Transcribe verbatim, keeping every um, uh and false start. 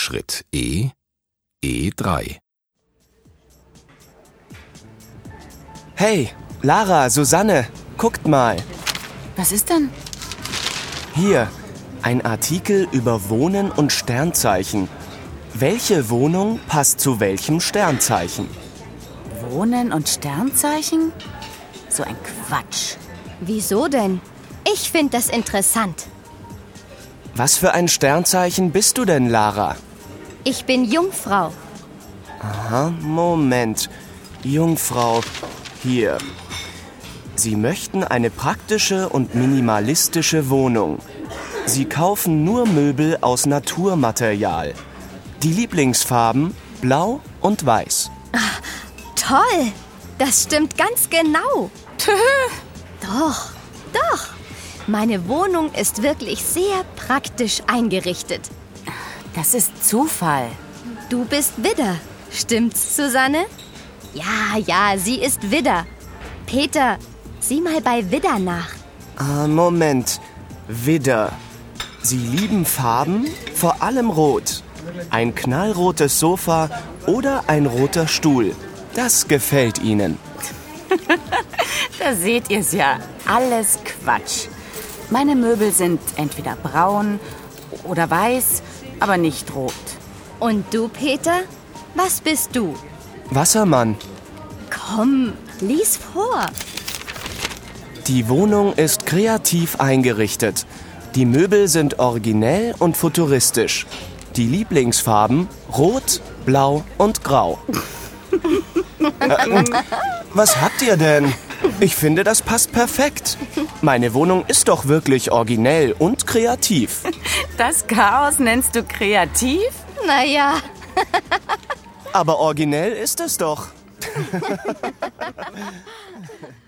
Schritt E, E drei. Hey, Lara, Susanne, guckt mal. Was ist denn? Hier, ein Artikel über Wohnen und Sternzeichen. Welche Wohnung passt zu welchem Sternzeichen? Wohnen und Sternzeichen? So ein Quatsch. Wieso denn? Ich finde das interessant. Was für ein Sternzeichen bist du denn, Lara? Ich bin Jungfrau. Aha, Moment. Jungfrau, hier. Sie möchten eine praktische und minimalistische Wohnung. Sie kaufen nur Möbel aus Naturmaterial. Die Lieblingsfarben blau und weiß. Ach, toll! Das stimmt ganz genau. Doch, doch. Meine Wohnung ist wirklich sehr praktisch eingerichtet. Das ist Zufall. Du bist Widder. Stimmt's, Susanne? Ja, ja, sie ist Widder. Peter, sieh mal bei Widder nach. Ah, Moment. Widder. Sie lieben Farben, vor allem rot. Ein knallrotes Sofa oder ein roter Stuhl. Das gefällt ihnen. Da seht ihr's ja. Alles Quatsch. Meine Möbel sind entweder braun oder weiß, aber nicht rot. Und du, Peter? Was bist du? Wassermann. Komm, lies vor. Die Wohnung ist kreativ eingerichtet. Die Möbel sind originell und futuristisch. Die Lieblingsfarben rot, blau und grau. äh, was habt ihr denn? Ich finde, das passt perfekt. Meine Wohnung ist doch wirklich originell und kreativ. Das Chaos nennst du kreativ? Naja. Aber originell ist es doch.